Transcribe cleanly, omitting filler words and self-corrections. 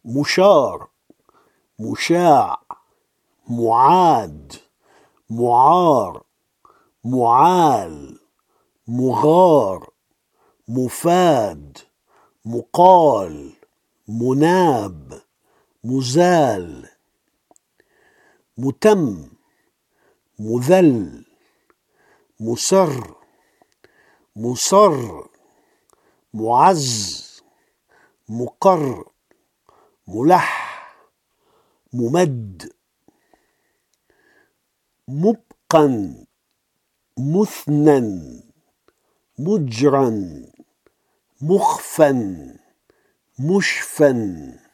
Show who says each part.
Speaker 1: مشار، مشاع، معاد، معار، معال، مغار، مفاد، مقال، مناب، مزال، متم، مذل، مسر، مصر، معز، مقر، ملح، ممد، مبقا، مثنى، مجرا، مخفا، مشفا.